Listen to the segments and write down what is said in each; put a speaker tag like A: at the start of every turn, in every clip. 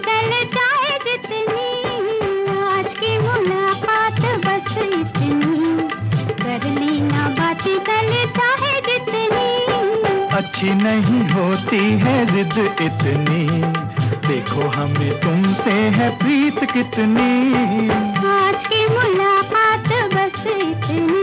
A: कल चाहे जितनी, आज की मुलाकात बस इतनी, कर लेना बातें कल चाहे जितनी।
B: अच्छी नहीं होती है जिद इतनी, देखो हमें तुमसे है प्रीत कितनी।
A: आज की मुलाकात बस इतनी।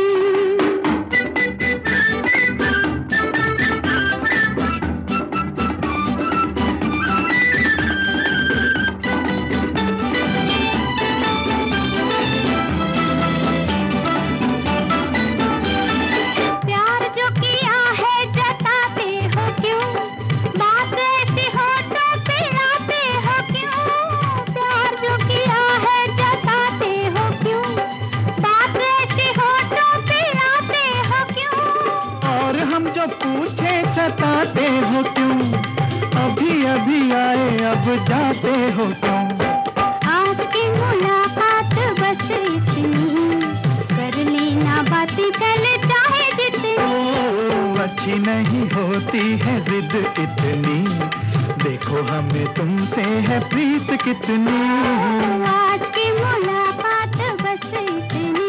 B: जो पूछे सताते हो क्यों, अभी अभी आए अब जाते हो क्यों।
A: आज की मुलाकात बस इतनी, कर लेना बातें कल चाहे जितनी।
B: अच्छी नहीं होती है जिद इतनी, देखो हमें तुमसे है प्रीत कितनी।
A: आज की मुलाकात बस इतनी।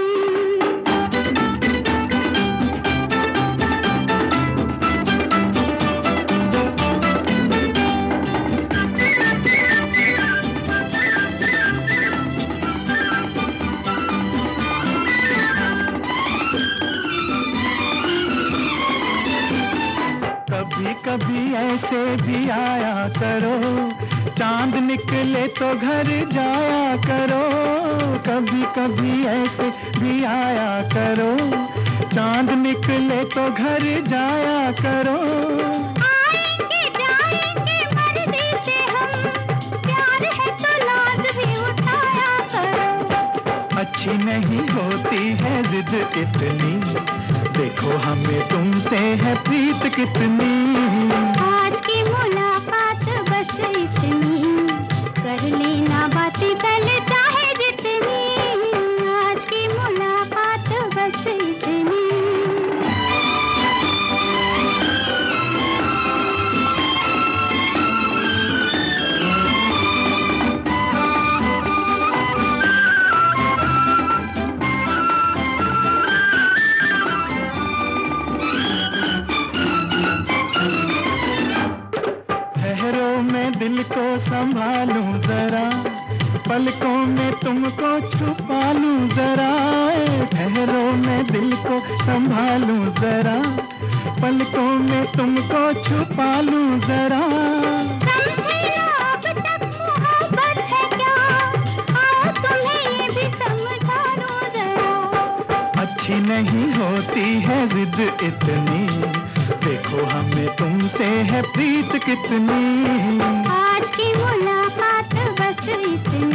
B: कभी कभी ऐसे भी आया करो, चांद निकले तो घर जाया करो। कभी कभी ऐसे भी आया करो, चांद निकले तो घर जाया करो।
A: आएंगे जाएंगे मर्जी से हम, प्यार है तो नाज भी उठाया करो।
B: अच्छी नहीं होती है जिद इतनी, देखो हमें तुमसे है प्रीत कितनी।
A: आज की मुलाकात बस इतनी, कर लेना बातें कल चाहे जितनी। आज की मुलाकात बस इतनी।
B: मैं दिल को संभालूं जरा, पलकों में तुमको छुपा लूं जरा। ठहरो मैं दिल को संभालूं जरा, पलकों में तुमको छुपा लूं जरा।
A: समझे ना अब तक मोहब्बत है क्या, आओ तुम्हें ये भी समझा दूं जरा।
B: अच्छी नहीं होती है जिद इतनी, देखो हमें तुमसे है प्रीत कितनी।
A: आज की मुलाकात बस इतनी।